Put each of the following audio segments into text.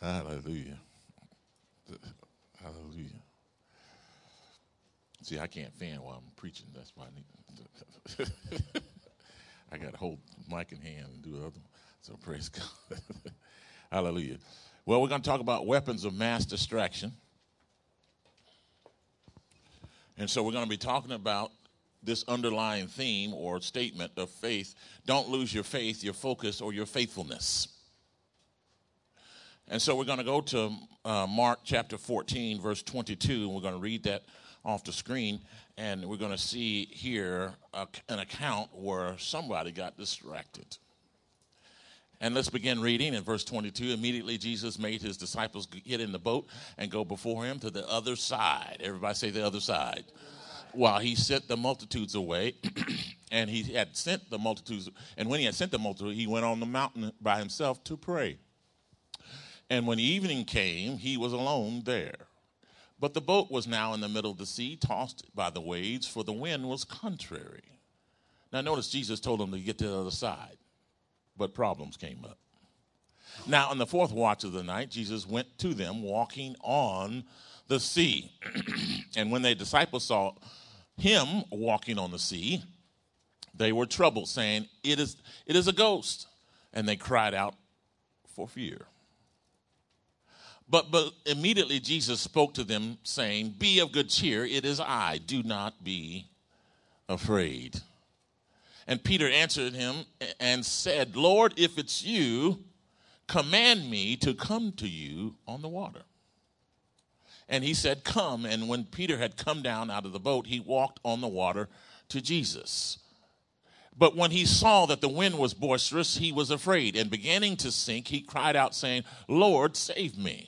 Hallelujah. Hallelujah. See, I can't fan while I'm preaching. That's why I need I got to hold the mic in hand and do the other one. So praise God. Hallelujah. Well, we're going to talk about weapons of mass distraction. And so we're going to be talking about this underlying theme or statement of faith. Don't lose your faith, your focus, or your faithfulness. And so we're going to go to Mark chapter 14, verse 22, and we're going to read that off the screen, and we're going to see here an account where somebody got distracted. And let's begin reading in verse 22. Immediately Jesus made his disciples get in the boat and go before him to the other side. Everybody say the other side. While he sent the multitudes away, and he had sent the multitudes, and when he had sent the multitude, he went on the mountain by himself to pray. And when evening came, he was alone there. But the boat was now in the middle of the sea, tossed by the waves, for the wind was contrary. Now notice Jesus told them to get to the other side, but problems came up. Now in the fourth watch of the night, Jesus went to them walking on the sea. And when the disciples saw him walking on the sea, they were troubled, saying, it is a ghost. And they cried out for fear. But immediately Jesus spoke to them, saying, be of good cheer, it is I, do not be afraid. And Peter answered him and said, Lord, if it's you, command me to come to you on the water. And he said, come. And when Peter had come down out of the boat, he walked on the water to Jesus. But when he saw that the wind was boisterous, he was afraid. And beginning to sink, he cried out, saying, Lord, save me.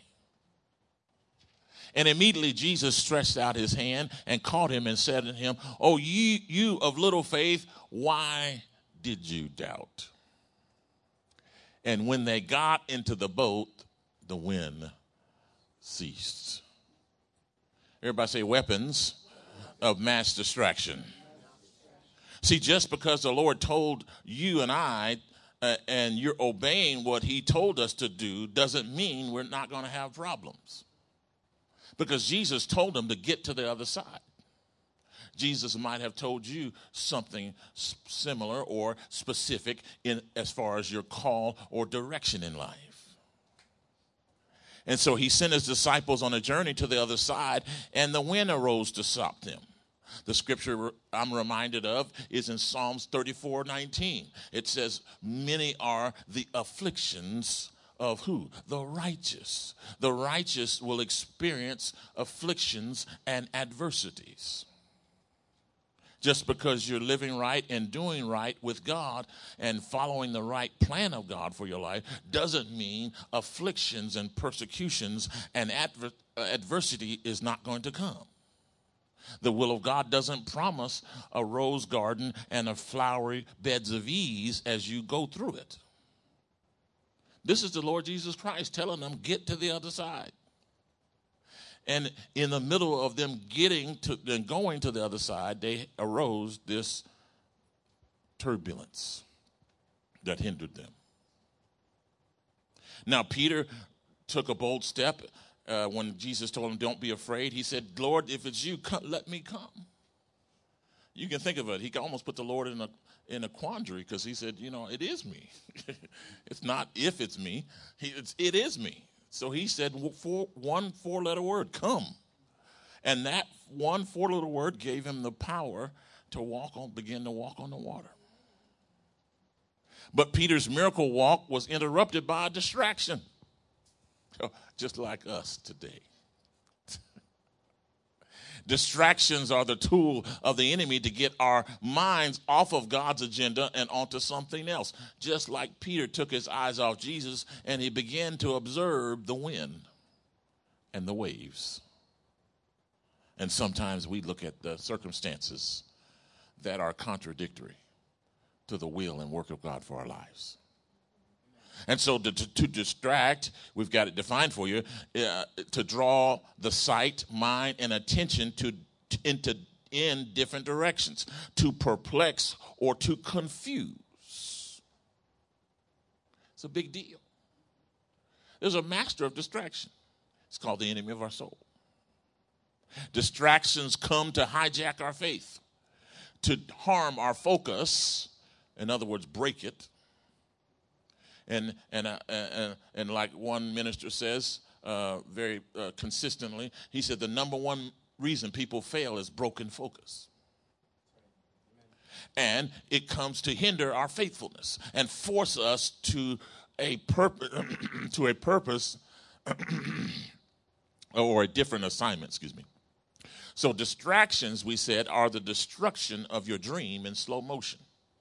And immediately Jesus stretched out his hand and caught him and said to him, oh, you of little faith, why did you doubt? And when they got into the boat, the wind ceased. Everybody say weapons of mass distraction. See, just because the Lord told you and I, and you're obeying what he told us to do, doesn't mean we're not going to have problems. Because Jesus told them to get to the other side. Jesus might have told you something similar or specific in as far as your call or direction in life. And so he sent his disciples on a journey to the other side, and the wind arose to stop them. The scripture I'm reminded of is in Psalms 34:19. It says, many are the afflictions of who? The righteous. The righteous will experience afflictions and adversities. Just because you're living right and doing right with God and following the right plan of God for your life doesn't mean afflictions and persecutions and adversity is not going to come. The will of God doesn't promise a rose garden and a flowery beds of ease as you go through it. This is the Lord Jesus Christ telling them, get to the other side. And in the middle of them getting to and going to the other side, they arose this turbulence that hindered them. Now, Peter took a bold step when Jesus told him, don't be afraid. He said, Lord, if it's you, let me come. You can think of it. He can almost put the Lord in a quandary because he said, it is me. It's not if it's me. It is me. So he said one four-letter word, come. And that one four-letter word gave him the power to begin to walk on the water. But Peter's miracle walk was interrupted by a distraction, just like us today. Distractions are the tool of the enemy to get our minds off of God's agenda and onto something else. Just like Peter took his eyes off Jesus and he began to observe the wind and the waves. And sometimes we look at the circumstances that are contradictory to the will and work of God for our lives. And so to distract, we've got it defined for you, to draw the sight, mind, and attention in different directions, to perplex or to confuse. It's a big deal. There's a master of distraction. It's called the enemy of our soul. Distractions come to hijack our faith, to harm our focus. In other words, break it. And like one minister says very consistently, he said the number one reason people fail is broken focus. And it comes to hinder our faithfulness and force us to a purpose or a different assignment, excuse me. So distractions, we said, are the destruction of your dream in slow motion.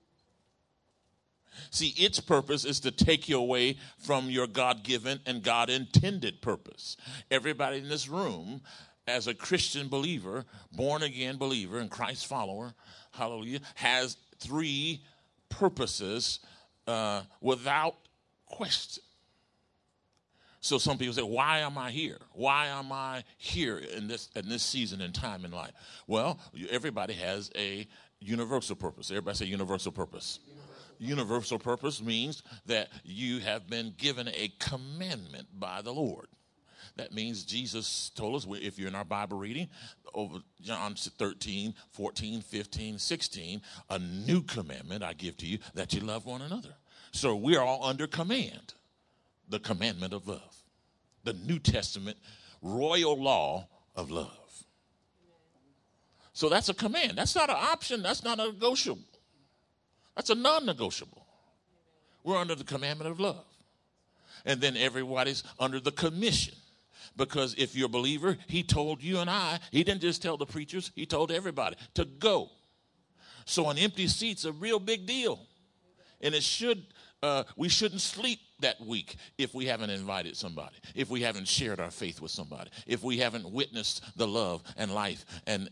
See, its purpose is to take you away from your God-given and God-intended purpose. Everybody in this room, as a Christian believer, born-again believer and Christ follower, hallelujah, has three purposes without question. So some people say, why am I here? Why am I here in this season and time in life? Well, everybody has a universal purpose. Everybody say universal purpose. Universal purpose means that you have been given a commandment by the Lord. That means Jesus told us, if you're in our Bible reading, over John 13, 14, 15, 16, a new commandment I give to you, that you love one another. So we are all under command, the commandment of love, the New Testament royal law of love. So that's a command. That's not an option. That's not a negotiable. That's a non-negotiable. We're under the commandment of love. And then everybody's under the commission. Because if you're a believer, he told you and I, he didn't just tell the preachers, he told everybody to go. So an empty seat's a real big deal. And we shouldn't sleep that week if we haven't invited somebody, if we haven't shared our faith with somebody, if we haven't witnessed the love and life and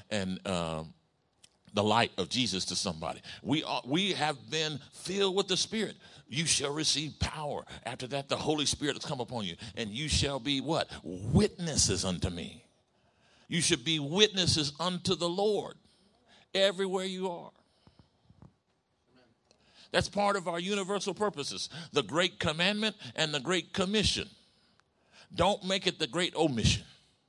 the light of Jesus to somebody. We have been filled with the Spirit. You shall receive power. After that, the Holy Spirit has come upon you. And you shall be what? Witnesses unto me. You should be witnesses unto the Lord everywhere you are. That's part of our universal purposes. The Great Commandment and the Great Commission. Don't make it the Great Omission.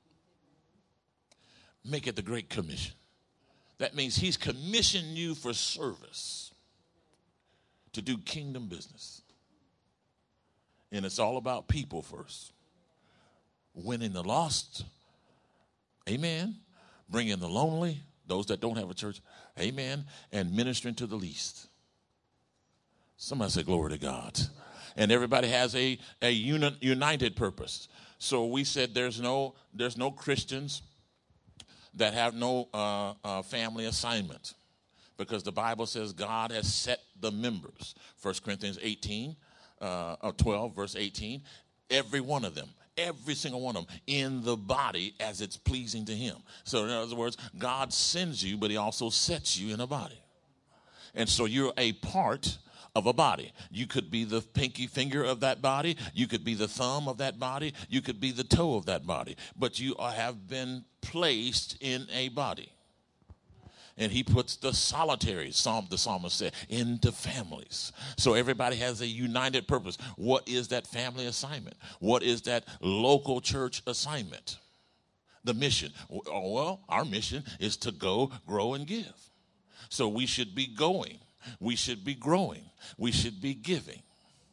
Make it the Great Commission. That means he's commissioned you for service to do kingdom business. And it's all about people first. Winning the lost. Amen. Bringing the lonely, those that don't have a church. Amen. And ministering to the least. Somebody say glory to God. And everybody has a united purpose. So we said there's no Christians that have no family assignment, because the Bible says God has set the members. 1 Corinthians 12, verse 18, every one of them, every single one of them in the body as it's pleasing to him. So in other words, God sends you, but he also sets you in a body. And so you're a part of a body. You could be the pinky finger of that body. You could be the thumb of that body. You could be the toe of that body. But you have been placed in a body. And he puts the solitary, the psalmist said, into families. So everybody has a united purpose. What is that family assignment? What is that local church assignment? The mission. Well, our mission is to go, grow, and give. So we should be going. We should be growing. We should be giving.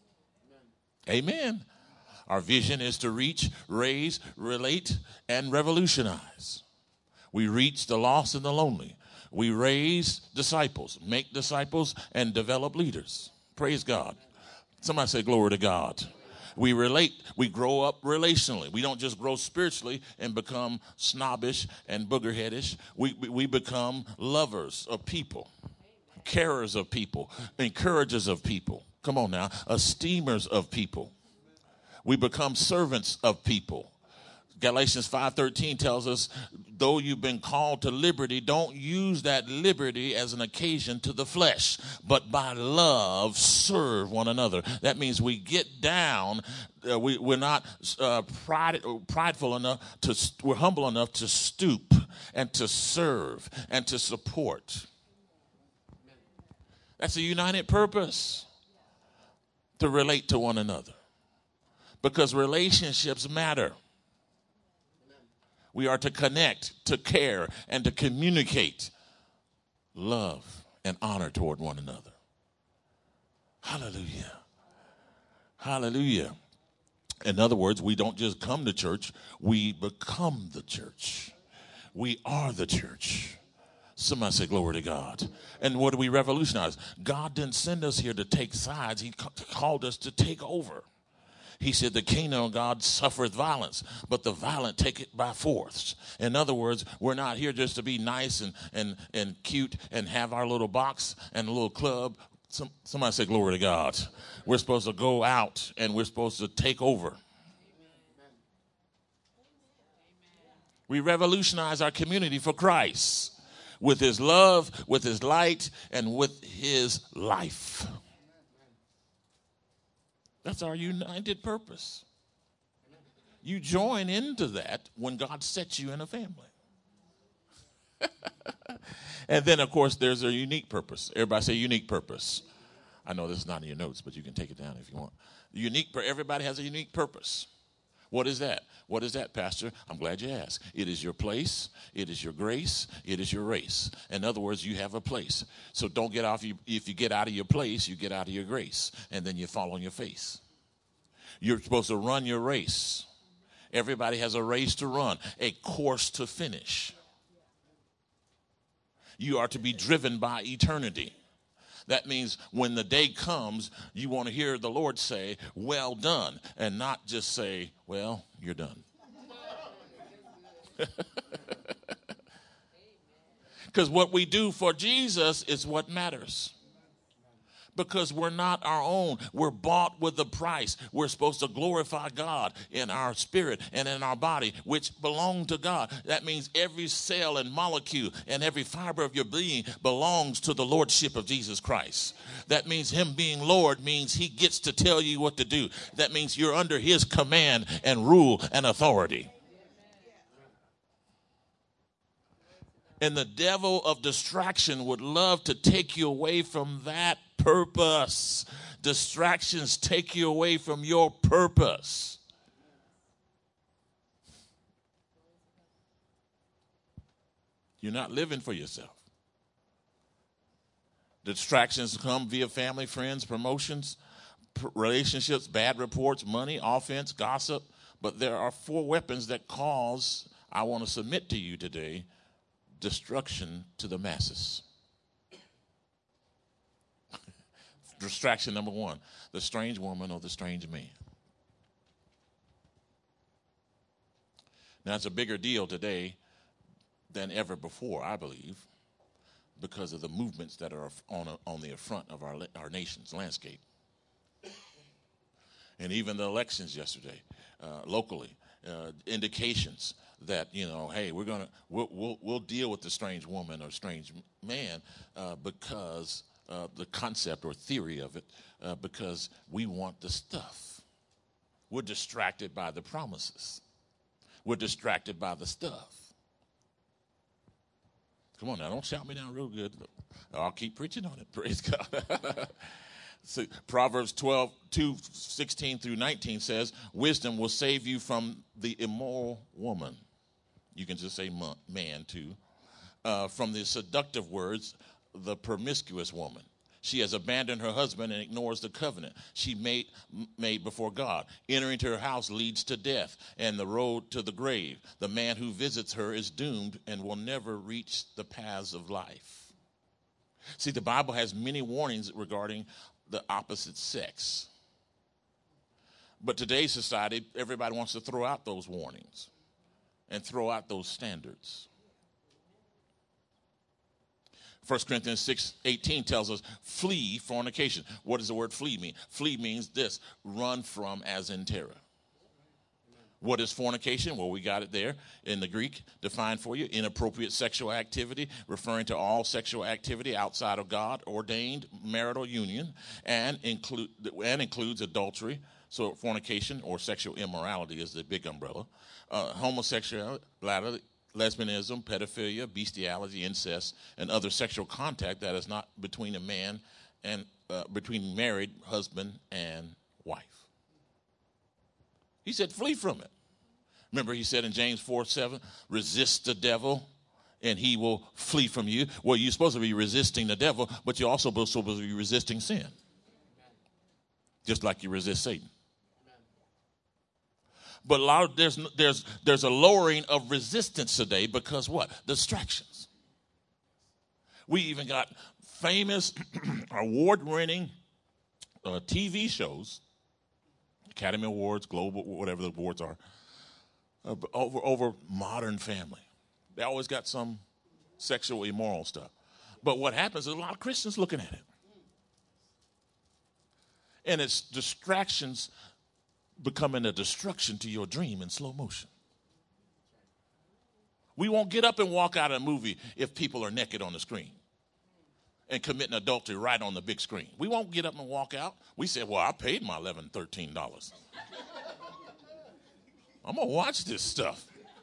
Amen. Our vision is to reach, raise, relate, and revolutionize. We reach the lost and the lonely. We raise disciples, make disciples, and develop leaders. Praise God. Somebody say glory to God. We relate. We grow up relationally. We don't just grow spiritually and become snobbish and boogerheadish. We become lovers of people, carers of people, encouragers of people. Come on now, esteemers of people. We become servants of people. Galatians 5:13 tells us, though you've been called to liberty, don't use that liberty as an occasion to the flesh, but by love serve one another. That means we get down. We're not prideful enough we're humble enough to stoop and to serve and to support. That's a united purpose, to relate to one another. because relationships matter. We are to connect, to care, and to communicate love and honor toward one another. Hallelujah. Hallelujah. In other words, we don't just come to church, we become the church. We are the church. Somebody say glory to God. And what do we revolutionize? God didn't send us here to take sides. He called us to take over. He said the kingdom of God suffereth violence, but the violent take it by force. In other words, we're not here just to be nice and cute and have our little box and a little club. Somebody say glory to God. We're supposed to go out and we're supposed to take over. We revolutionize our community for Christ with his love, with his light, and with his life. That's our united purpose. You join into that when God sets you in a family. And then, of course, there's a unique purpose. Everybody say unique purpose. I know this is not in your notes, but you can take it down if you want. Everybody has a unique purpose. What is that? What is that, Pastor? I'm glad you asked. It is your place. It is your grace. It is your race. In other words, you have a place. So don't get off. If you get out of your place, you get out of your grace, and then you fall on your face. You're supposed to run your race. Everybody has a race to run, a course to finish. You are to be driven by eternity. That means when the day comes, you want to hear the Lord say, well done, and not just say, well, you're done. Because what we do for Jesus is what matters. Because we're not our own. We're bought with a price. We're supposed to glorify God in our spirit and in our body, which belong to God. That means every cell and molecule and every fiber of your being belongs to the lordship of Jesus Christ. That means him being Lord means he gets to tell you what to do. That means you're under his command and rule and authority. And the devil of distraction would love to take you away from that purpose. Distractions take you away from your purpose. You're not living for yourself. Distractions come via family, friends, promotions, relationships, bad reports, money, offense, gossip. But there are 4 weapons that cause, I want to submit to you today, destruction to the masses. Distraction number 1, the strange woman or the strange man. Now, it's a bigger deal today than ever before, I believe, because of the movements that are on the front of our nation's landscape. And even the elections yesterday, locally, indications that, hey, we'll deal with the strange woman or strange man because the concept or theory of it, because we want the stuff. We're distracted by the promises. We're distracted by the stuff. Come on now, don't shout me down real good. I'll keep preaching on it. Praise God. So Proverbs 12:2-16 through 19 says, wisdom will save you from the immoral woman. You can just say man too. From the seductive words, the promiscuous woman. She has abandoned her husband and ignores the covenant she made before God. Entering to her house leads to death and the road to the grave. The man who visits her is doomed and will never reach the paths of life. See, the Bible has many warnings regarding the opposite sex. But today's society, everybody wants to throw out those warnings and throw out those standards. 1 Corinthians 6:18 tells us, flee fornication. What does the word flee mean? Flee means this, run from as in terror. What is fornication? Well, we got it there in the Greek, defined for you. Inappropriate sexual activity, referring to all sexual activity outside of God, ordained marital union, and includes adultery. So fornication or sexual immorality is the big umbrella. Homosexuality, lesbianism, pedophilia, bestiality, incest, and other sexual contact that is not between a man and between married husband and wife. He said, flee from it. Remember, he said in James 4:7, resist the devil and he will flee from you. Well, you're supposed to be resisting the devil, but you're also supposed to be resisting sin. Just like you resist Satan. But there's a lowering of resistance today because what? Distractions. We even got famous award-winning TV shows, Academy Awards, Global, whatever the awards are, over Modern Family. They always got some sexual immoral stuff. But what happens is a lot of Christians looking at it. And it's distractions becoming a destruction to your dream in slow motion. We won't get up and walk out of a movie if people are naked on the screen and committing adultery right on the big screen. We won't get up and walk out. We say, well, I paid my $11, $13. I'm going to watch this stuff.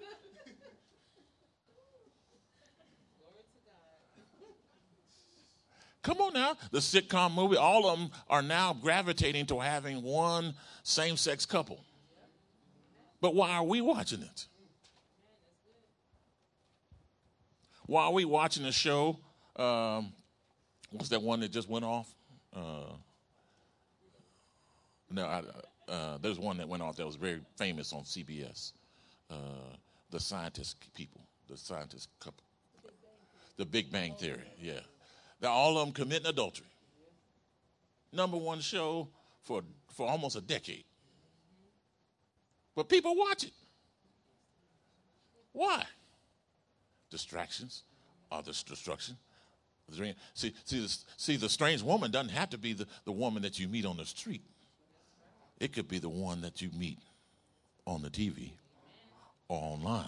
Come on now. The sitcom movie, all of them are now gravitating to having one same-sex couple. But why are we watching it? Why are we watching a show? What's that one that just went off? There's one that went off that was very famous on CBS. The scientist people, the scientist couple. The Big Bang Theory, yeah. They're all of them committing adultery. Number one show for almost a decade. But people watch it. Why? Distractions are the destruction. See, the strange woman doesn't have to be the woman that you meet on the street. It could be the one that you meet on the TV or online.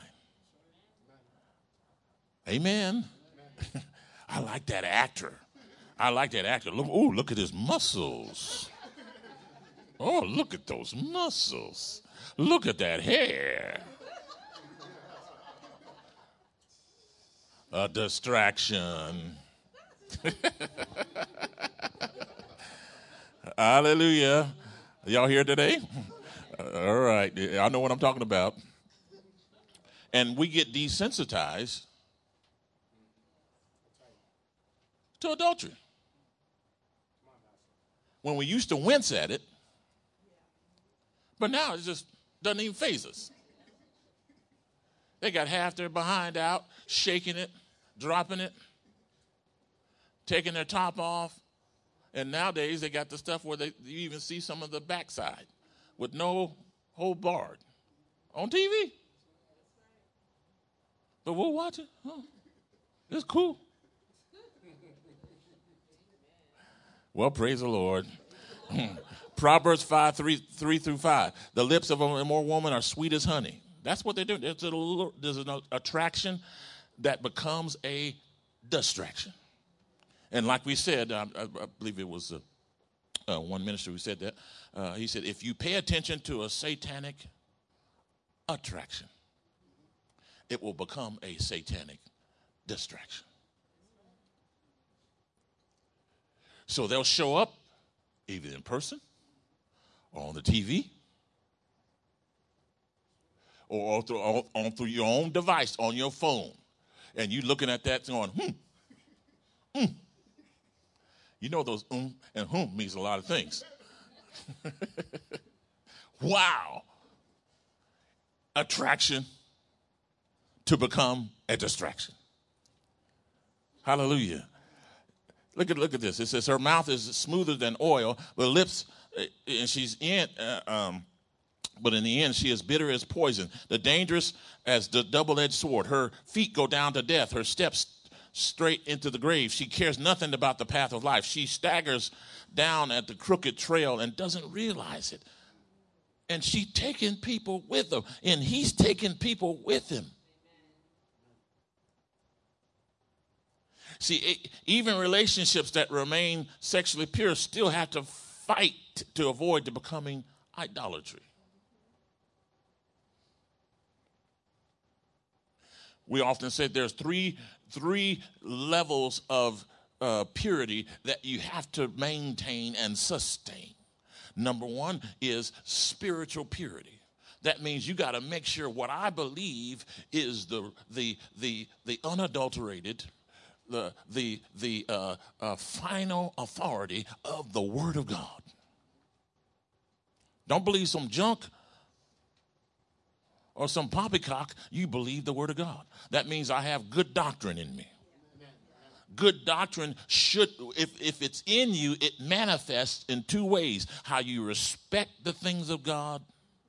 Amen. I like that actor. Look at his muscles. Oh, look at those muscles. Look at that hair. A distraction. Hallelujah. Y'all here today? All right. I know what I'm talking about. And we get desensitized to adultery. When we used to wince at it, but now it just doesn't even faze us. They got half their behind out, shaking it, dropping it, taking their top off. And nowadays they got the stuff where you even see some of the backside with no hold barred on TV. But we'll watch it. Oh, it's cool. Well, praise the Lord. Proverbs 5:3-5. The lips of a immoral woman are sweet as honey. That's what they're doing. There's an attraction that becomes a distraction. And like we said, I believe it was one minister who said that. He said, if you pay attention to a satanic attraction, it will become a satanic distraction. So they'll show up either in person or on the TV or through your own device on your phone. And you looking at that going, You know those and means a lot of things. Wow. Attraction to become a distraction. Hallelujah. Look at this. It says her mouth is smoother than oil, but lips, and but in the end she is bitter as poison, the dangerous as the double-edged sword. Her feet go down to death, her steps straight into the grave. She cares nothing about the path of life. She staggers down at the crooked trail and doesn't realize it. And she's taking people with her, and he's taking people with him. See, even relationships that remain sexually pure still have to fight to avoid the becoming idolatry. We often say there's three levels of purity that you have to maintain and sustain. Number one is spiritual purity. That means you got to make sure what I believe is the unadulterated, the final authority of the Word of God. Don't believe some junk or some poppycock. You believe the Word of God. That means I have good doctrine in me. Good doctrine should, if it's in you, it manifests in two ways. How you respect the things of God.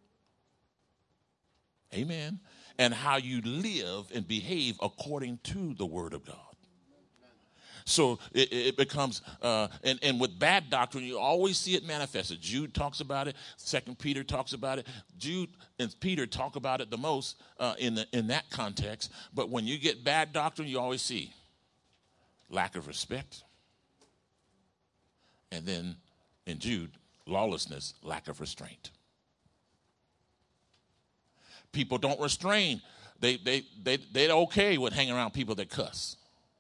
Amen. And how you live and behave according to the Word of God. So it becomes, and with bad doctrine, you always see it manifested. Jude talks about it. 2 Peter talks about it. Jude and Peter talk about it the most in that context. But when you get bad doctrine, you always see lack of respect. And then in Jude, lawlessness, lack of restraint. People don't restrain. They're okay with hanging around people that cuss.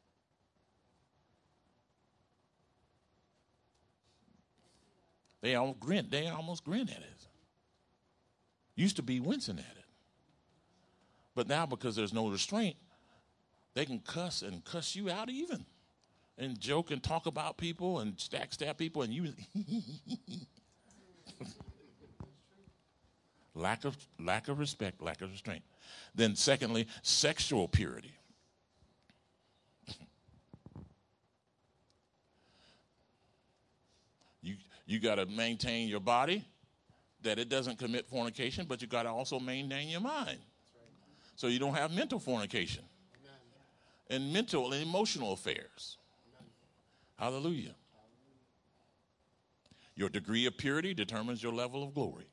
They almost grin at it. Used to be wincing at it. But now because there's no restraint, they can cuss and cuss you out even. And joke and talk about people and stab people and you lack of respect, lack of restraint. Then secondly, sexual purity. You got to maintain your body, that it doesn't commit fornication, but you got to also maintain your mind. So you don't have mental fornication and mental and emotional affairs. Hallelujah. Your degree of purity determines your level of glory.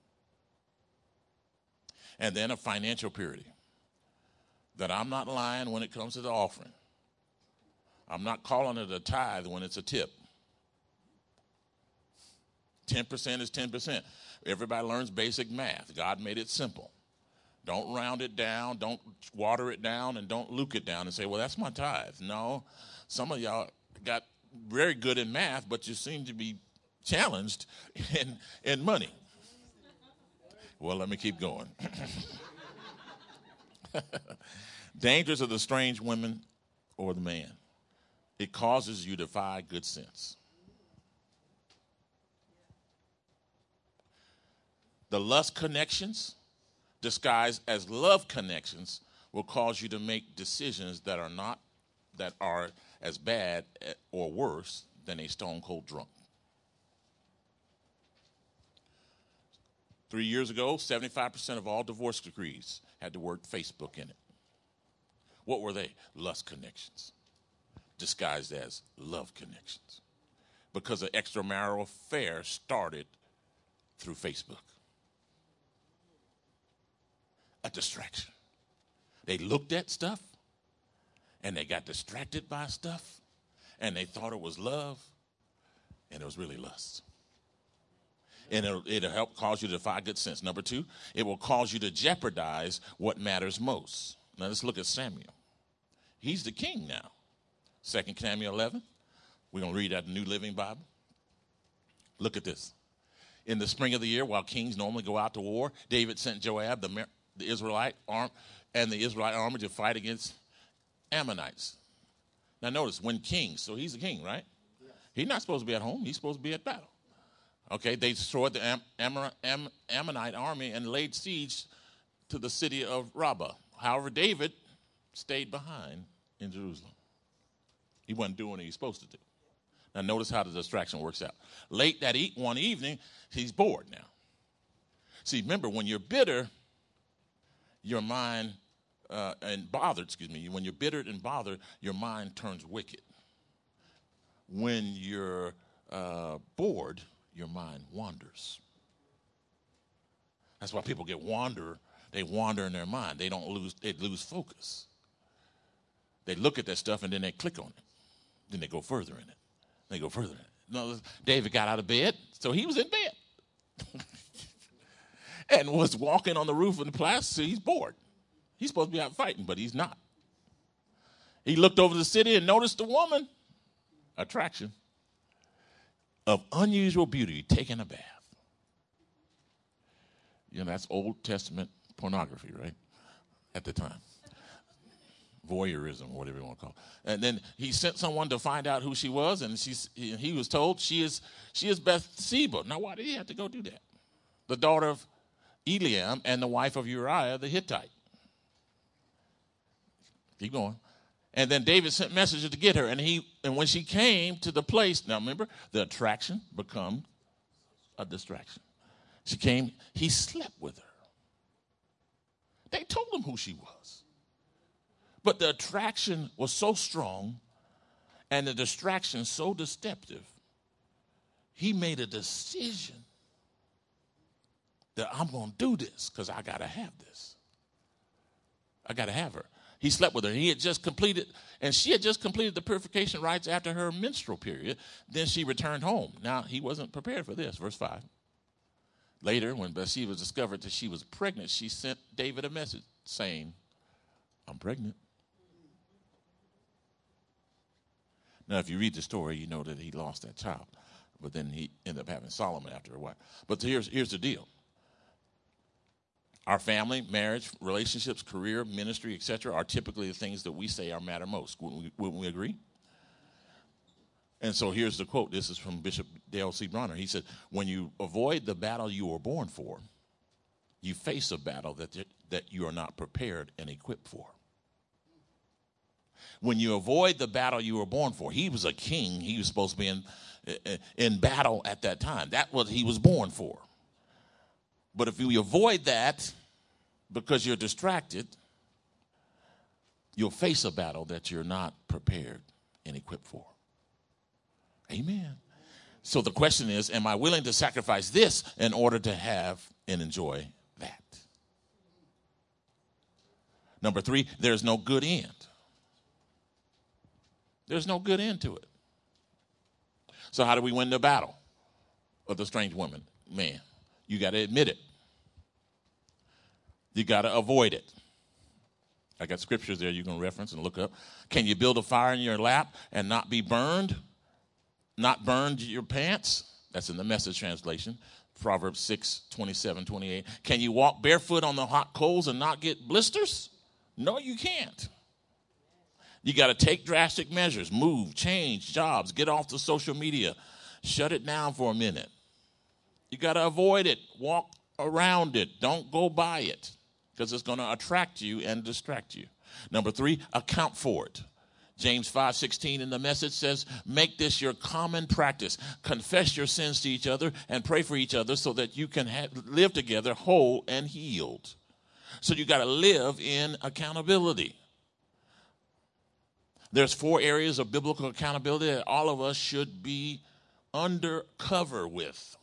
And then a financial purity. That I'm not lying when it comes to the offering. I'm not calling it a tithe when it's a tip. 10% is 10%. Everybody learns basic math. God made it simple. Don't round it down, don't water it down, and don't luke it down and say, well, that's my tithe. No, some of y'all got very good in math, but you seem to be challenged in money. Well, let me keep going. Dangers of the strange woman or the man. It causes you to defy good sense. The lust connections, disguised as love connections, will cause you to make decisions that are as bad or worse than a stone cold drunk. 3 years ago, 75% of all divorce decrees had the word Facebook in it. What were they? Lust connections, disguised as love connections, because an extramarital affair started through Facebook. A distraction. They looked at stuff and they got distracted by stuff and they thought it was love and it was really lust. And it'll help cause you to defy good sense. Number two, it will cause you to jeopardize what matters most. Now let's look at Samuel. He's the king now. 2 Samuel 11. We're going to read out the New Living Bible. Look at this. In the spring of the year, while kings normally go out to war, David sent Joab, the Israelite army, and the Israelite army to fight against Ammonites. Now notice, when kings, so he's the king, right? Yes. He's not supposed to be at home. He's supposed to be at battle. Okay, they destroyed the Ammonite army and laid siege to the city of Rabbah. However, David stayed behind in Jerusalem. He wasn't doing what he was supposed to do. Now notice how the distraction works out. Late that one evening, he's bored now. See, remember, when you're bitter, your mind when you're bitter and bothered, your mind turns wicked. When you're bored, your mind wanders. That's why people they wander in their mind. They lose focus. They look at that stuff and then they click on it. Then they go further in it. No, David got out of bed, so he was in bed. And was walking on the roof of the palace, so he's bored. He's supposed to be out fighting, but he's not. He looked over the city and noticed a woman, attraction, of unusual beauty, taking a bath. That's Old Testament pornography, right? At the time. Voyeurism, whatever you want to call it. And then he sent someone to find out who she was, and he was told she is Bathsheba. Now, why did he have to go do that? The daughter of Eliam and the wife of Uriah the Hittite. Keep going. And then David sent messengers to get her, and when she came to the place, now remember, the attraction becomes a distraction. She came, he slept with her. They told him who she was. But the attraction was so strong and the distraction so deceptive, he made a decision that I'm going to do this because I got to have this. I got to have her. He slept with her. He had just completed, and she had just completed the purification rites after her menstrual period. Then she returned home. Now, he wasn't prepared for this. Verse 5. Later, when Bathsheba discovered that she was pregnant, she sent David a message saying, I'm pregnant. Now, if you read the story, you know that he lost that child. But then he ended up having Solomon after a while. But here's the deal. Our family, marriage, relationships, career, ministry, etc. are typically the things that we say matter most. Wouldn't we agree? And so here's the quote. This is from Bishop Dale C. Bronner. He said, when you avoid the battle you were born for, you face a battle that you are not prepared and equipped for. When you avoid the battle you were born for, he was a king. He was supposed to be in battle at that time. That's what he was born for. But if you avoid that because you're distracted, you'll face a battle that you're not prepared and equipped for. Amen. So the question is, am I willing to sacrifice this in order to have and enjoy that? Number 3, there's no good end. There's no good end to it. So how do we win the battle of the strange woman? Man, you got to admit it. You got to avoid it. I got scriptures there you can reference and look up. Can you build a fire in your lap and not be burned? Not burned your pants? That's in the Message translation. Proverbs 6, 27, 28. Can you walk barefoot on the hot coals and not get blisters? No, you can't. You got to take drastic measures, move, change jobs, get off the social media, shut it down for a minute. You got to avoid it, walk around it, don't go by it because it's going to attract you and distract you. Number 3, account for it. James 5:16 in the Message says, make this your common practice. Confess your sins to each other and pray for each other so that you can live together whole and healed. So you got to live in accountability. There's 4 areas of biblical accountability that all of us should be undercover with.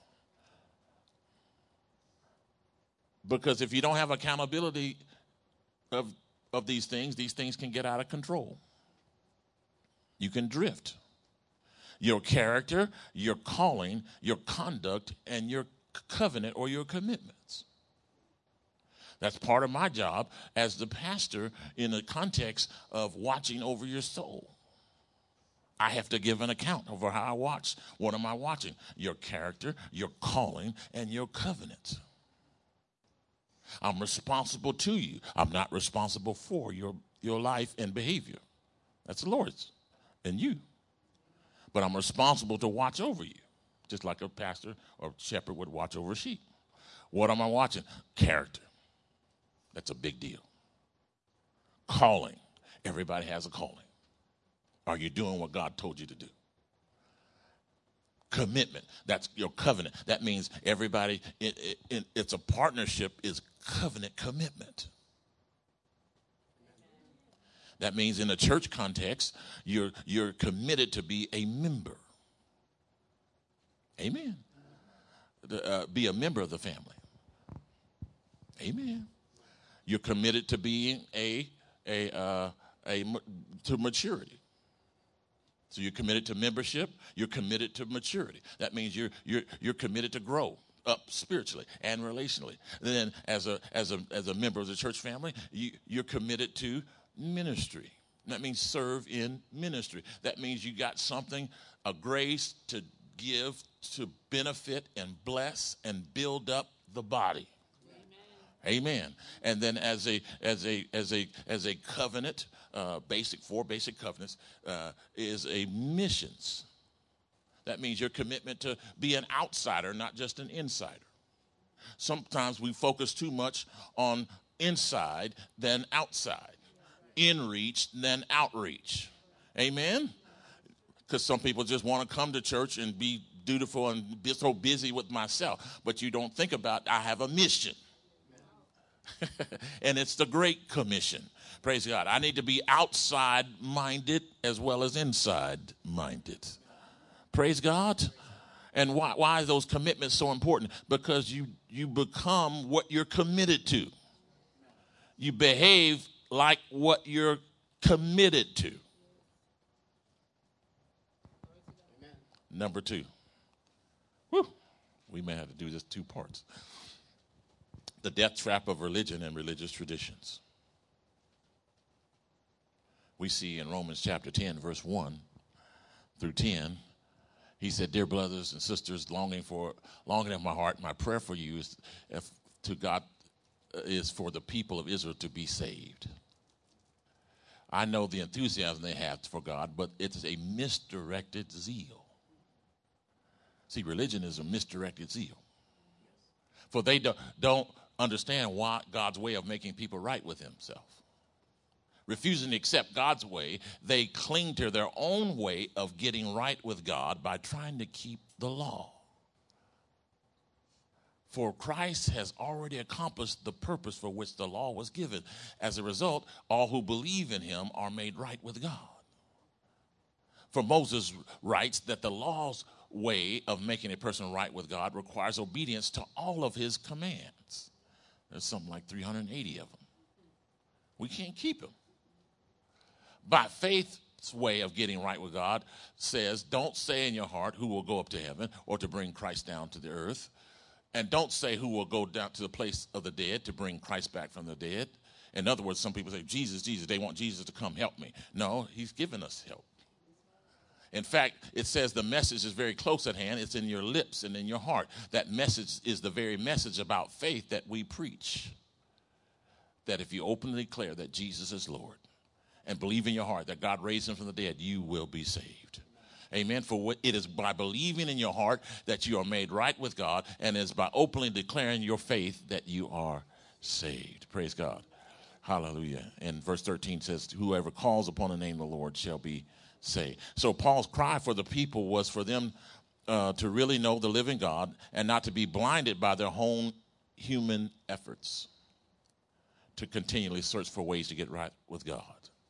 Because if you don't have accountability of these things can get out of control. You can drift. Your character, your calling, your conduct, and your covenant or your commitments. That's part of my job as the pastor in the context of watching over your soul. I have to give an account over how I watch. What am I watching? Your character, your calling, and your covenant. I'm responsible to you. I'm not responsible for your life and behavior. That's the Lord's and you. But I'm responsible to watch over you, just like a pastor or shepherd would watch over sheep. What am I watching? Character. That's a big deal. Calling. Everybody has a calling. Are you doing what God told you to do? Commitment. That's your covenant. That means everybody, it's a partnership, is covenant commitment. That means in a church context, you're committed to be a member. Amen. Be a member of the family. Amen. You're committed to being to maturity. So you're committed to membership. You're committed to maturity. That means you're committed to grow up spiritually and relationally. And then as a member of the church family, you're committed to ministry. That means serve in ministry. That means you got something, a grace to give, to benefit and bless and build up the body. Amen. And then as a covenant, four basic covenants, is a missions. That means your commitment to be an outsider, not just an insider. Sometimes we focus too much on inside than outside, in reach than outreach. Amen? Because some people just want to come to church and be dutiful and be so busy with myself. But you don't think about, I have a mission. And it's the Great Commission. Praise God. I need to be outside-minded as well as inside-minded. Praise God. And why are those commitments so important? Because you become what you're committed to. You behave like what you're committed to. Amen. Number 2. Whew, we may have to do this 2 parts. The death trap of religion and religious traditions. We see in Romans chapter 10, verse 1 through 10, he said, "Dear brothers and sisters, longing in my heart, my prayer for you is to God is for the people of Israel to be saved." I know the enthusiasm they have for God, but it's a misdirected zeal. See, religion is a misdirected zeal. For they don't understand why God's way of making people right with himself. Refusing to accept God's way, they cling to their own way of getting right with God by trying to keep the law. For Christ has already accomplished the purpose for which the law was given. As a result, all who believe in him are made right with God. For Moses writes that the law's way of making a person right with God requires obedience to all of his commands. There's something like 380 of them. We can't keep them. By faith's way of getting right with God says, don't say in your heart who will go up to heaven or to bring Christ down to the earth. And don't say who will go down to the place of the dead to bring Christ back from the dead. In other words, some people say, Jesus, Jesus. They want Jesus to come help me. No, he's given us help. In fact, it says the message is very close at hand. It's in your lips and in your heart. That message is the very message about faith that we preach. That if you openly declare that Jesus is Lord and believe in your heart that God raised him from the dead, you will be saved. Amen. For it is by believing in your heart that you are made right with God, and it's by openly declaring your faith that you are saved. Praise God. Hallelujah. And verse 13 says, whoever calls upon the name of the Lord shall be saved. So Paul's cry for the people was for them to really know the living God and not to be blinded by their own human efforts to continually search for ways to get right with God.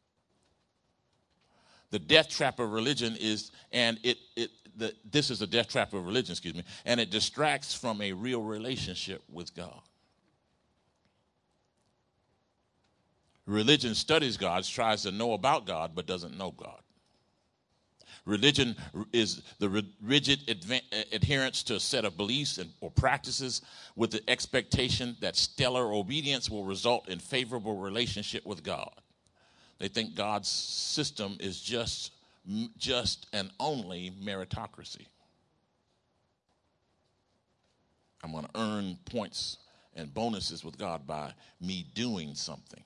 The death trap of religion is, this is the death trap of religion, and it distracts from a real relationship with God. Religion studies God, tries to know about God, but doesn't know God. Religion is the rigid adherence to a set of beliefs or practices with the expectation that stellar obedience will result in favorable relationship with God. They think God's system is just and only meritocracy. I'm going to earn points and bonuses with God by me doing something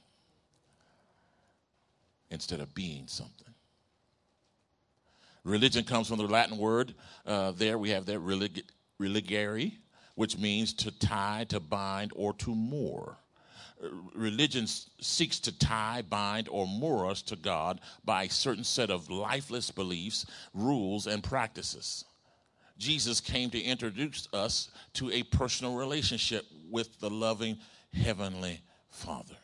instead of being something. Religion comes from the Latin word. We have that religare, which means to tie, to bind, or to moor. Religion seeks to tie, bind, or moor us to God by a certain set of lifeless beliefs, rules, and practices. Jesus came to introduce us to a personal relationship with the loving Heavenly Father.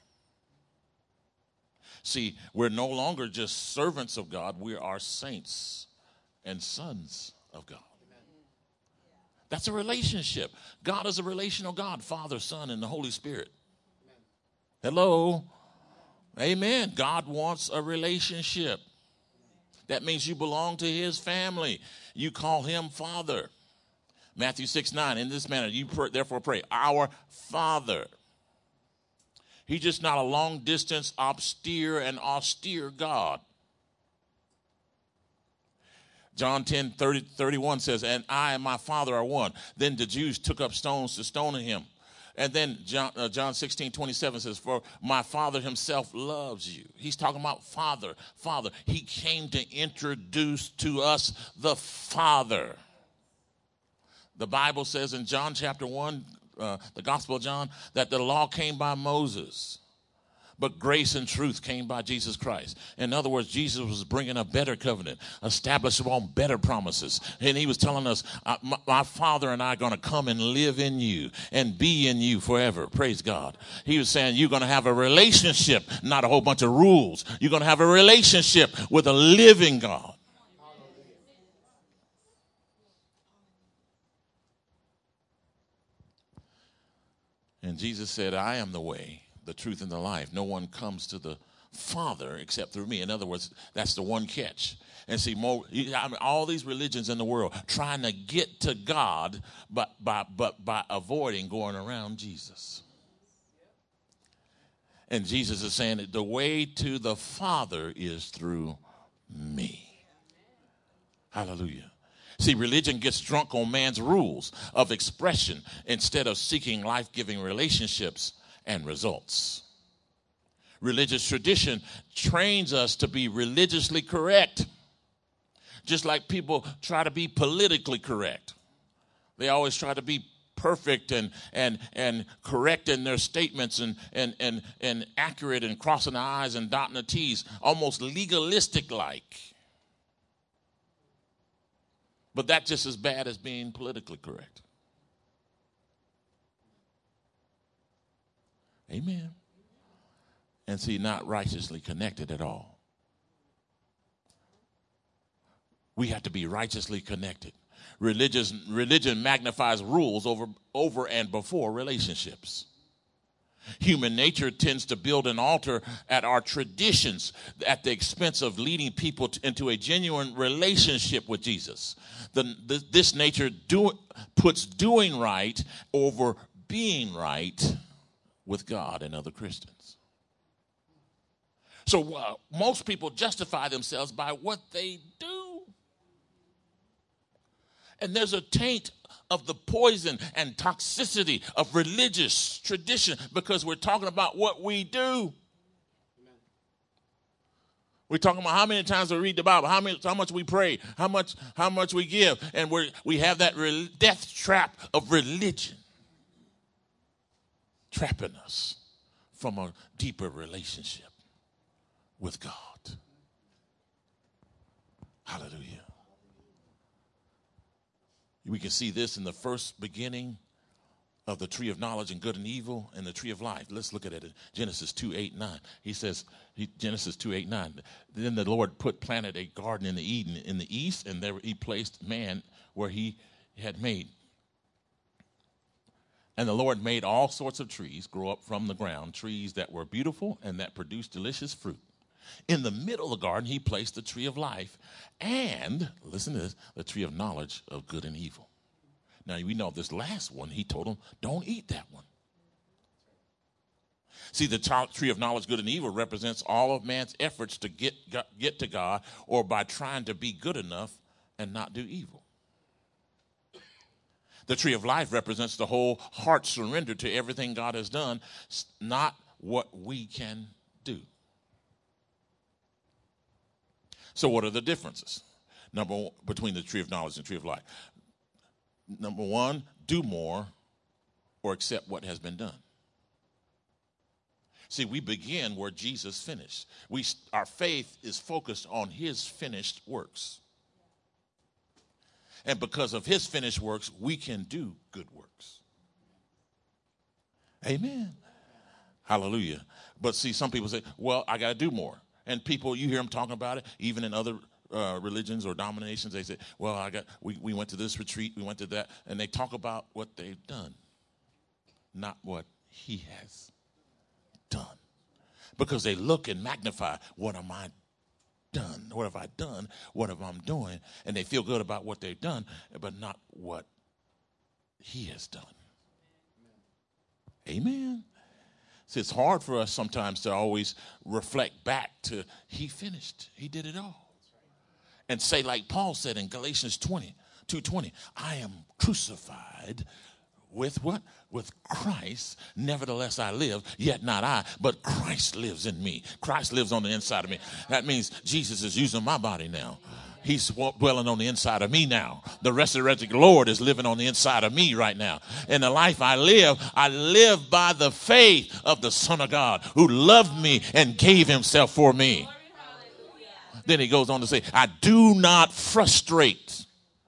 See, we're no longer just servants of God. We are saints and sons of God. That's a relationship. God is a relational God, Father, Son, and the Holy Spirit. Hello. Amen. God wants a relationship. That means you belong to his family. You call him Father. Matthew 6:9, in this manner, therefore pray, our Father. He's just not a long distance, austere God. John 10:31 says, and I and my Father are one. Then the Jews took up stones to stone him. And then John 16:27 says, for my Father himself loves you. He's talking about Father. He came to introduce to us the Father. The Bible says in John chapter 1, the Gospel of John, that the law came by Moses, but grace and truth came by Jesus Christ. In other words, Jesus was bringing a better covenant, established upon better promises. And he was telling us, my Father and I are going to come and live in you and be in you forever. Praise God. He was saying you're going to have a relationship, not a whole bunch of rules. You're going to have a relationship with a living God. And Jesus said, I am the way, the truth, and the life. No one comes to the Father except through me. In other words, that's the one catch. And see, all these religions in the world trying to get to God, but by avoiding going around Jesus. And Jesus is saying that the way to the Father is through me. Hallelujah. See, religion gets drunk on man's rules of expression instead of seeking life-giving relationships and results. Religious tradition trains us to be religiously correct, just like people try to be politically correct. They always try to be perfect and correct in their statements and accurate and crossing the I's and dotting the T's, almost legalistic-like. But that's just as bad as being politically correct. Amen. And see, not righteously connected at all. We have to be righteously connected. Religion magnifies rules over and before relationships. Human nature tends to build an altar at our traditions at the expense of leading people into a genuine relationship with Jesus. This nature puts doing right over being right with God and other Christians. So most people justify themselves by what they do. And there's a taint of the poison and toxicity of religious tradition because we're talking about what we do. We're talking about how many times we read the Bible, how much we pray, how much we give, and we have that death trap of religion trapping us from a deeper relationship with God. Hallelujah. We can see this in the first beginning of the tree of knowledge and good and evil and the tree of life. Let's look at it in Genesis 2:8-9. He says, Genesis 2:8-9. Then the Lord planted a garden in the Eden in the east, and there he placed man where he had made. And the Lord made all sorts of trees grow up from the ground, trees that were beautiful and that produced delicious fruit. In the middle of the garden, he placed the tree of life and, listen to this, the tree of knowledge of good and evil. Now, we know this last one, he told them, don't eat that one. See, the tree of knowledge, good and evil represents all of man's efforts to get to God or by trying to be good enough and not do evil. The tree of life represents the whole heart surrender to everything God has done, not what we can do. So what are the differences? Between the tree of knowledge and the tree of life. Number one, do more or accept what has been done. See, we begin where Jesus finished. Our faith is focused on his finished works. And because of his finished works, we can do good works. Amen. Hallelujah. But see, some people say, well, I got to do more. And people, you hear them talking about it, even in other religions or denominations, they say, well, we went to this retreat, we went to that, and they talk about what they've done, not what he has done. Because they look and magnify, what am I done? What have I done? What have I doing? And they feel good about what they've done, but not what he has done. Amen. See, it's hard for us sometimes to always reflect back to he finished. He did it all. And say like Paul said in Galatians 2:20, I am crucified With what? With Christ. Nevertheless I live, yet not I, but Christ lives in me. Christ lives on the inside of me. That means Jesus is using my body now. He's dwelling on the inside of me now. The resurrected Lord is living on the inside of me right now. And the life I live by the faith of the Son of God who loved me and gave himself for me. Then he goes on to say, I do not frustrate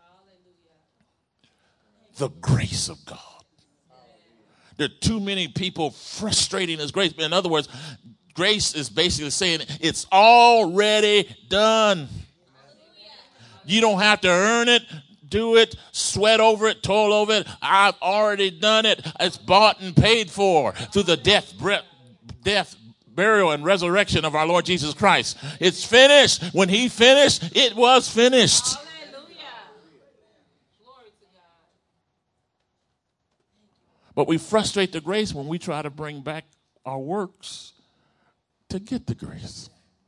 the grace of God. There are too many people frustrating his grace. In other words, grace is basically saying it's already done. You don't have to earn it, do it, sweat over it, toil over it. I've already done it. It's bought and paid for through the death, burial, and resurrection of our Lord Jesus Christ. It's finished. When he finished, it was finished. But we frustrate the grace when we try to bring back our works to get the grace.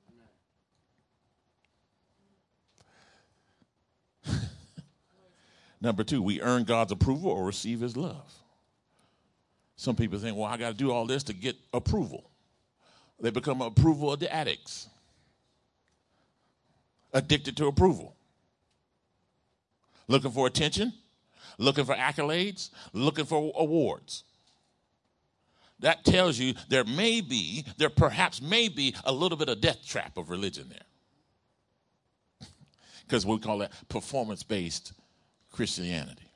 Number two, we earn God's approval or receive his love. Some people think, well, I got to do all this to get approval. They become approval of the addicts. Addicted to approval. Looking for attention, looking for accolades, looking for awards. That tells you there perhaps may be a little bit of death trap of religion there. Because we call that performance-based Christianity.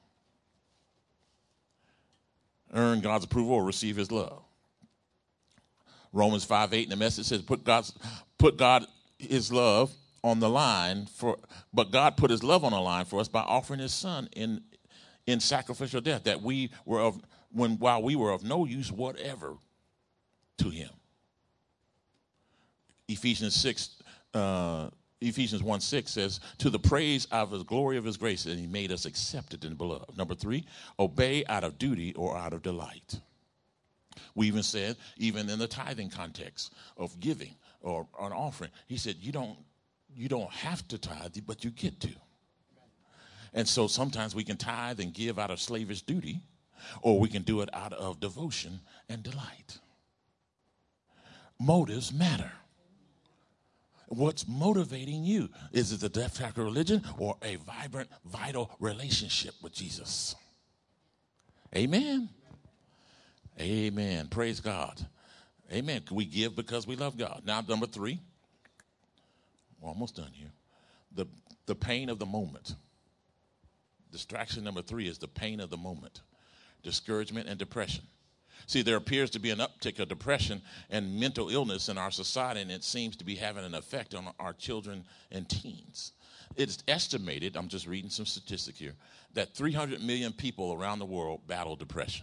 Earn God's approval or receive his love. Romans 5:8 in the Message says, put God his love on the line but God put his love on the line for us by offering his son in sacrificial death, that while we were of no use whatever to him. Ephesians 1:6 says, to the praise of his glory of his grace, and he made us accepted in the beloved. Number 3, obey out of duty or out of delight. We even said, even in the tithing context of giving or an offering, he said, you don't have to tithe, but you get to. And so sometimes we can tithe and give out of slavish duty, or we can do it out of devotion and delight. Motives matter. What's motivating you? Is it the death trap of religion or a vibrant, vital relationship with Jesus? Amen. Amen. Praise God. Amen. We give because we love God. Now, number 3. We're almost done here. The pain of the moment. Distraction number 3 is the pain of the moment. Discouragement and depression. See, there appears to be an uptick of depression and mental illness in our society, and it seems to be having an effect on our children and teens. It's estimated, I'm just reading some statistics here, that 300 million people around the world battle depression.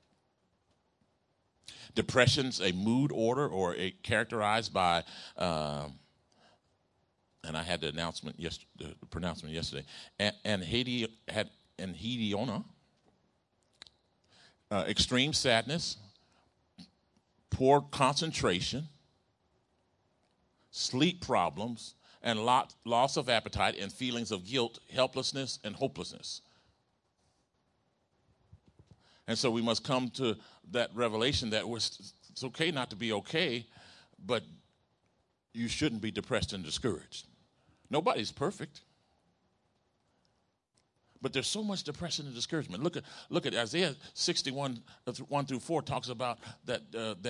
Depression's a mood order characterized by, and I had the pronouncement yesterday, anhedonia, extreme sadness, poor concentration, sleep problems, and loss of appetite and feelings of guilt, helplessness, and hopelessness. And so we must come to that revelation that it's okay not to be okay, but you shouldn't be depressed and discouraged. Nobody's perfect. But there's so much depression and discouragement. Look at Isaiah 61, 1-4 talks about that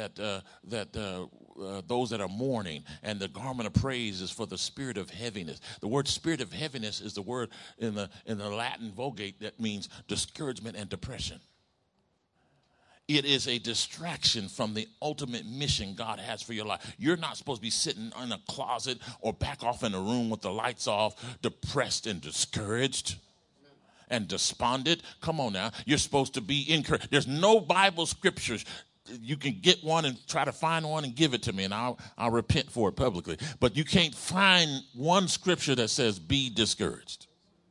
those that are mourning, and the garment of praise is for the spirit of heaviness. The word spirit of heaviness is the word in the Latin Vulgate that means discouragement and depression. It is a distraction from the ultimate mission God has for your life. You're not supposed to be sitting in a closet or back off in a room with the lights off, depressed and discouraged and despondent. Come on now. You're supposed to be encouraged. There's no Bible scriptures. You can get one and try to find one and give it to me, and I'll repent for it publicly. But you can't find one scripture that says be discouraged.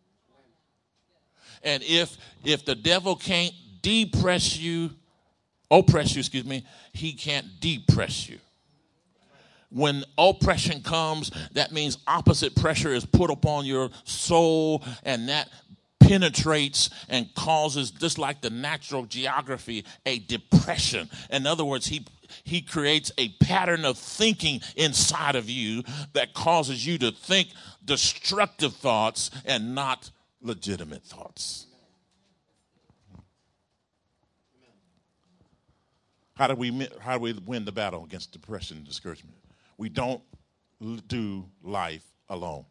And if the devil can't oppress you, he can't depress you. When oppression comes, that means opposite pressure is put upon your soul, and that penetrates and causes, just like the natural geography, a depression. In other words, he creates a pattern of thinking inside of you that causes you to think destructive thoughts and not legitimate thoughts. How do we win the battle against depression and discouragement? We don't do life alone.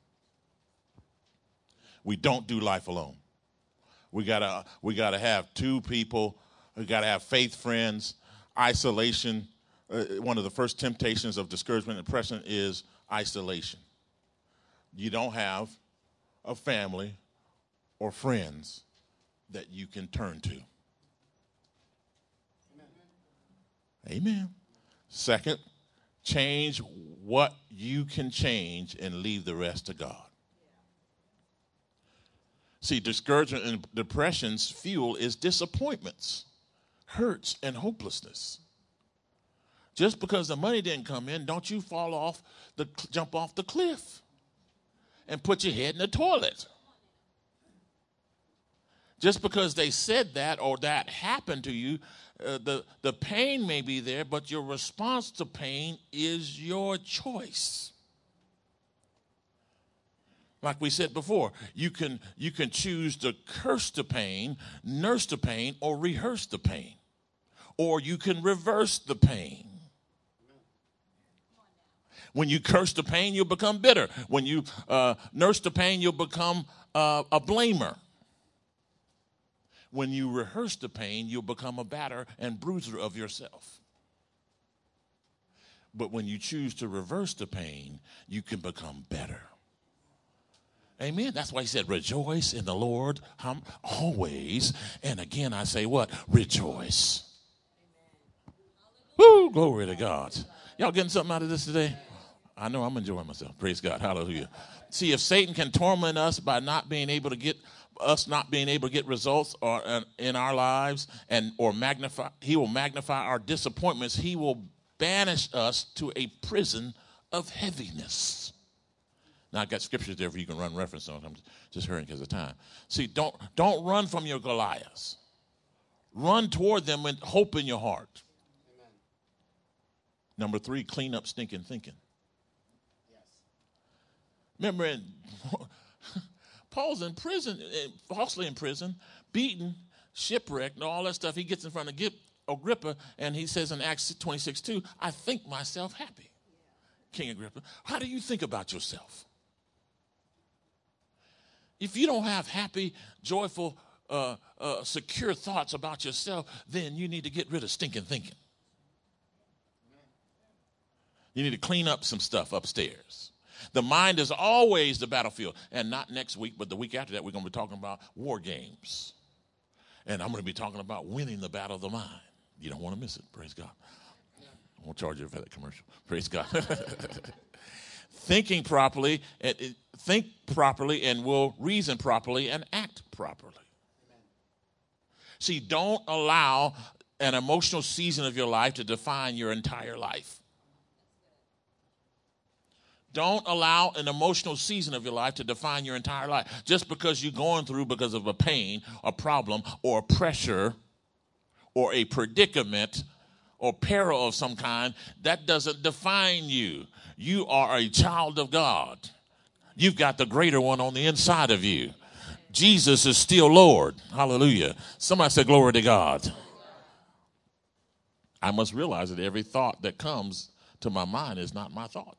We don't do life alone. We gotta have two people. We gotta have faith friends. Isolation. One of the first temptations of discouragement and depression is isolation. You don't have a family or friends that you can turn to. Amen. Second, change what you can change and leave the rest to God. See, discouragement and depression's fuel is disappointments, hurts, and hopelessness. Just because the money didn't come in, don't you jump off the cliff and put your head in the toilet. Just because they said that or that happened to you, the pain may be there, but your response to pain is your choice. Like we said before, you can choose to curse the pain, nurse the pain, or rehearse the pain. Or you can reverse the pain. When you curse the pain, you'll become bitter. When you nurse the pain, you'll become a blamer. When you rehearse the pain, you'll become a batter and bruiser of yourself. But when you choose to reverse the pain, you can become better. Amen. That's why he said, rejoice in the Lord always. And again, I say what? Rejoice. Woo, glory to God. Y'all getting something out of this today? I know I'm enjoying myself. Praise God. Hallelujah. See, if Satan can torment us by not being able to get results or in our lives he will magnify our disappointments. He will banish us to a prison of heaviness. Now, I got scriptures there for you can run reference on. I'm just hurrying because of time. See, don't run from your Goliaths. Run toward them with hope in your heart. Amen. Number 3, clean up stinking thinking. Yes. Remember, Paul's in prison, falsely in prison, beaten, shipwrecked, and all that stuff. He gets in front of Agrippa, and he says in Acts 26:2, I think myself happy. Yeah. King Agrippa, how do you think about yourself? If you don't have happy, joyful, secure thoughts about yourself, then you need to get rid of stinking thinking. You need to clean up some stuff upstairs. The mind is always the battlefield. And not next week, but the week after that, we're going to be talking about war games. And I'm going to be talking about winning the battle of the mind. You don't want to miss it. Praise God. I won't charge you for that commercial. Praise God. Think properly and will reason properly and act properly. Amen. See, don't allow an emotional season of your life to define your entire life. Don't allow an emotional season of your life to define your entire life. Just because you're going through because of a pain, a problem, or a pressure, or a predicament, or peril of some kind, that doesn't define you. You are a child of God. You've got the greater one on the inside of you. Jesus is still Lord. Hallelujah. Somebody say glory to God. I must realize that every thought that comes to my mind is not my thought.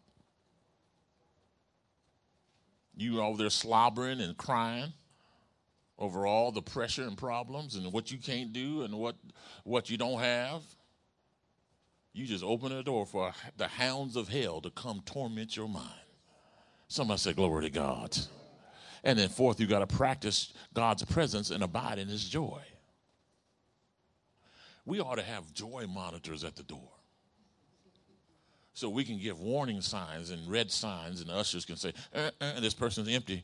You over there slobbering and crying over all the pressure and problems and what you can't do and what you don't have. You just open the door for the hounds of hell to come torment your mind. Somebody say glory to God. And then fourth, you got to practice God's presence and abide in his joy. We ought to have joy monitors at the door. So we can give warning signs and red signs, and the ushers can say, this person's empty.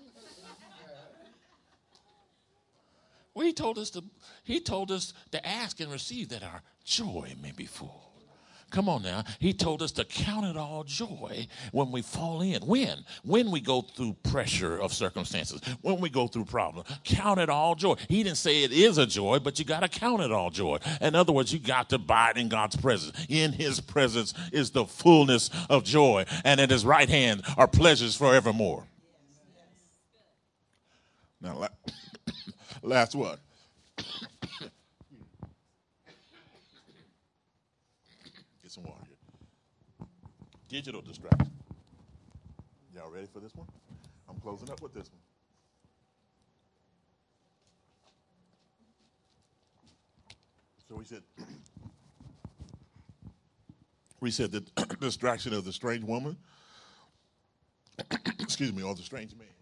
Well, he told us to ask and receive that our joy may be full. Come on now. He told us to count it all joy when we fall in. When we go through pressure of circumstances, when we go through problems. Count it all joy. He didn't say it is a joy, but you got to count it all joy. In other words, you got to abide in God's presence. In his presence is the fullness of joy, and at his right hand are pleasures forevermore. Now, last one. Get some water here. Digital distraction. Y'all ready for this one? I'm closing up with this one. So we said the distraction of the strange woman, excuse me, or the strange man.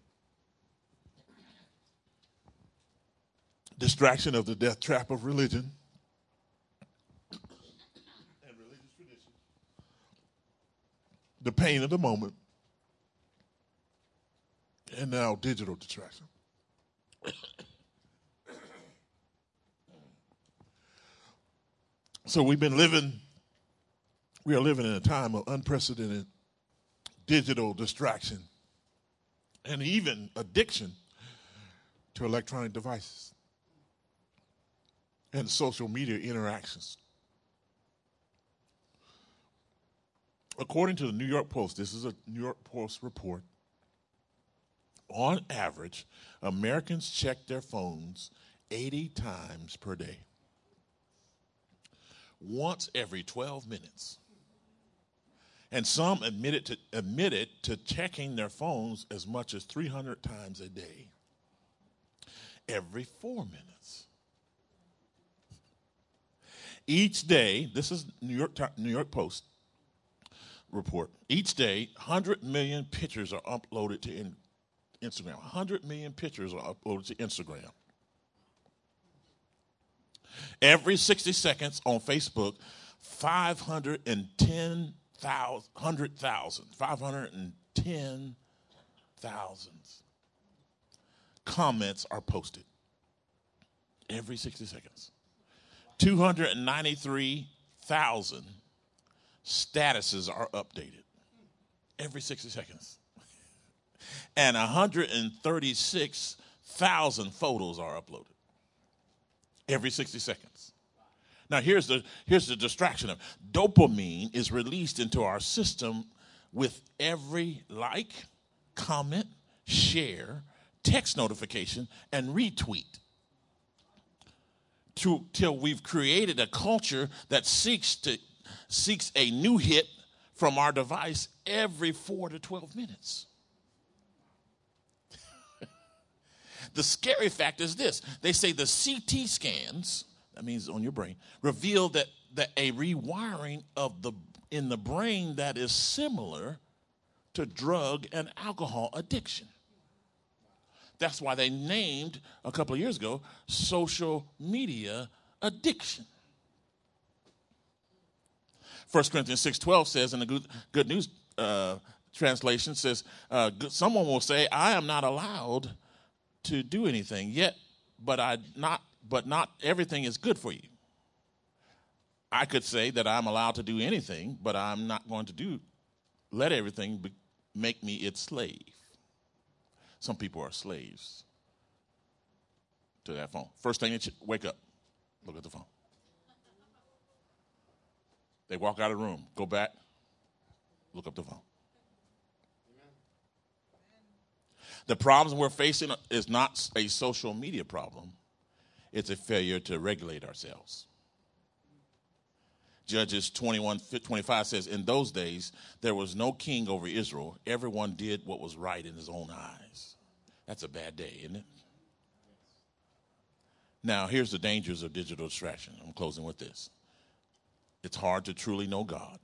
Distraction of the death trap of religion and religious tradition. The pain of the moment. And now digital distraction. So we are living in a time of unprecedented digital distraction and even addiction to electronic devices and social media interactions. According to the New York Post, this is a New York Post report, on average, Americans check their phones 80 times per day. Once every 12 minutes. And some admitted to checking their phones as much as 300 times a day. Every 4 minutes. Each day, this is New York Post report. Each day, 100 million pictures are uploaded to Instagram. 100 million pictures are uploaded to Instagram. Every 60 seconds on Facebook, 510,000 comments are posted. Every 60 seconds. 293,000 statuses are updated. Every 60 seconds. And 136,000 photos are uploaded. Every 60 seconds. Now, here's the distraction of dopamine is released into our system with every like, comment, share, text notification, and retweet. Till we've created a culture that seeks a new hit from our device every 4 to 12 minutes. The scary fact is this. They say the CT scans, that means on your brain, reveal that a rewiring in the brain that is similar to drug and alcohol addiction. That's why they named, a couple of years ago, social media addiction. 1 Corinthians 6:12 says, in the Good News translation, says, someone will say, I am not allowed to do anything yet, but not everything is good for you. I could say that I'm allowed to do anything, but I'm not going to let everything make me its slave. Some people are slaves to that phone. First thing they wake up, look at the phone. They walk out of the room, go back, look up the phone. The problems we're facing is not a social media problem. It's a failure to regulate ourselves. Judges 21:25 says, in those days, there was no king over Israel. Everyone did what was right in his own eyes. That's a bad day, isn't it? Now, here's the dangers of digital distraction. I'm closing with this. It's hard to truly know God.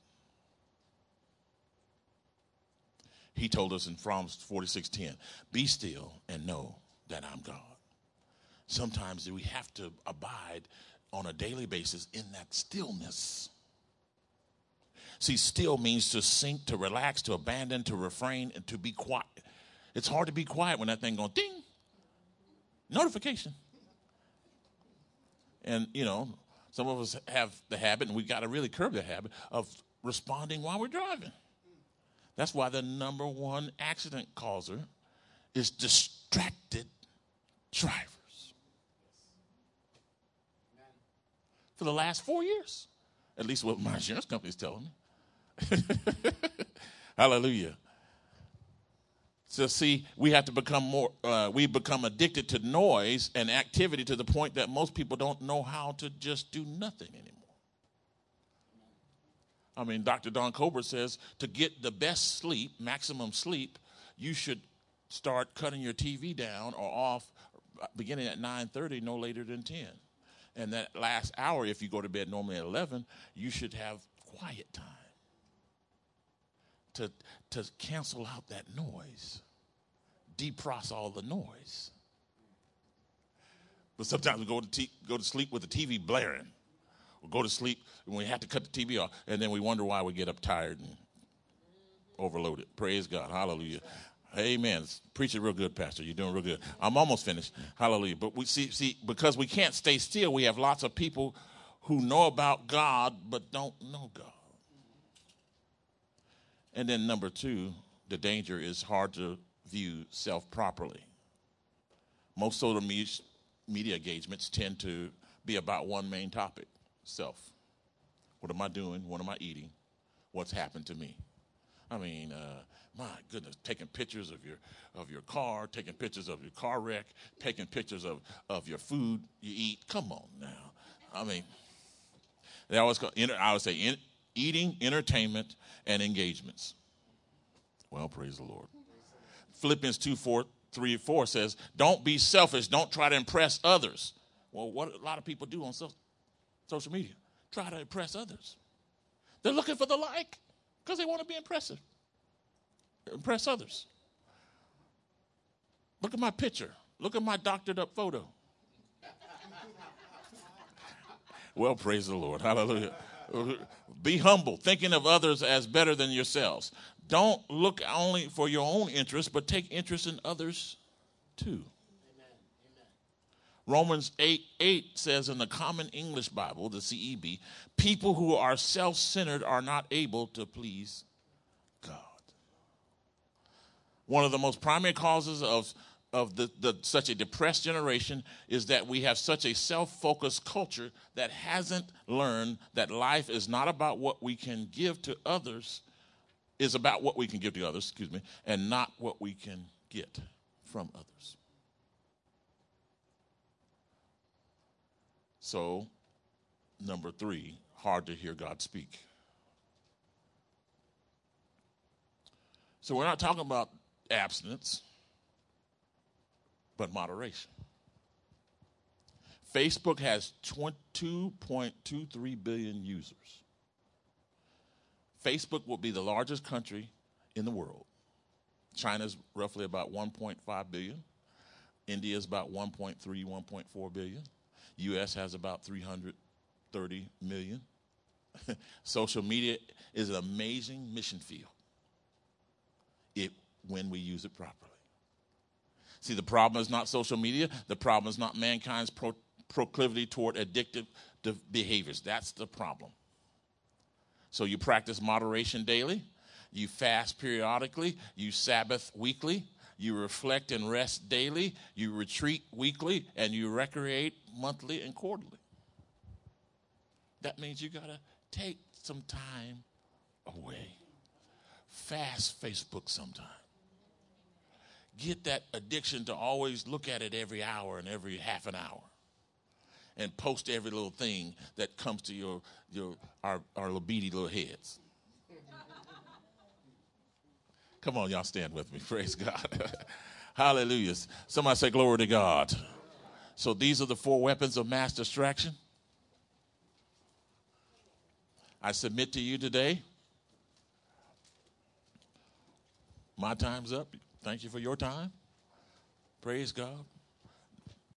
He told us in Psalms 46:10, be still and know that I'm God. Sometimes we have to abide on a daily basis in that stillness. See, still means to sink, to relax, to abandon, to refrain, and to be quiet. It's hard to be quiet when that thing goes ding, notification. And, Some of us have the habit, and we've got to really curb the habit, of responding while we're driving. That's why the number one accident causer is distracted drivers. For the last 4 years, at least what my insurance company is telling me. Hallelujah. So see, we have to become we become addicted to noise and activity to the point that most people don't know how to just do nothing anymore. I mean, Dr. Don Colbert says to get the best sleep, maximum sleep, you should start cutting your TV down or off beginning at 9:30, no later than 10. And that last hour, if you go to bed normally at 11, you should have quiet time to cancel out that noise, depress all the noise. But sometimes we go to sleep with the TV blaring. We'll go to sleep and we have to cut the TV off, and then we wonder why we get up tired and overloaded. Praise God. Hallelujah. Amen. Preach it real good, Pastor. You're doing real good. I'm almost finished. Hallelujah. But we see, because we can't stay still, we have lots of people who know about God but don't know God. And then number two, the danger is hard to view self properly. Most social media engagements tend to be about one main topic, self. What am I doing? What am I eating? What's happened to me? I mean, my goodness, taking pictures of your car, taking pictures of your car wreck, taking pictures of your food you eat. Come on now. I mean, they always call, I would say eating, entertainment, and engagements. Well, praise the Lord. Philippians 2:3-4 says, don't be selfish. Don't try to impress others. Well, what a lot of people do on social media, try to impress others. They're looking for the like because they want to be impressive. Impress others. Look at my picture. Look at my doctored up photo. Well, praise the Lord. Hallelujah. Be humble, thinking of others as better than yourselves. Don't look only for your own interest, but take interest in others too. Amen. Romans 8:8 says in the Common English Bible, the CEB, people who are self-centered are not able to please God. One of the most primary causes of such a depressed generation is that we have such a self-focused culture that hasn't learned that life is not about what we can give to others, is about what we can give to others, and not what we can get from others. So, number 3, hard to hear God speak. So we're not talking about abstinence, but moderation. Facebook has 2.23 billion users. Facebook will be the largest country in the world. China's roughly about 1.5 billion. India is about 1.3, 1.4 billion. U.S. has about 330 million. Social media is an amazing mission field when we use it properly. See, the problem is not social media. The problem is not mankind's proclivity toward addictive behaviors. That's the problem. So you practice moderation daily. You fast periodically. You Sabbath weekly. You reflect and rest daily. You retreat weekly. And you recreate monthly and quarterly. That means you got to take some time away. Fast Facebook sometime. Get that addiction to always look at it every hour and every half an hour, and post every little thing that comes to our little beady little heads. Come on, y'all stand with me. Praise God. Hallelujah. Somebody say glory to God. So these are the 4 weapons of mass distraction. I submit to you today. My time's up. Thank you for your time. Praise God.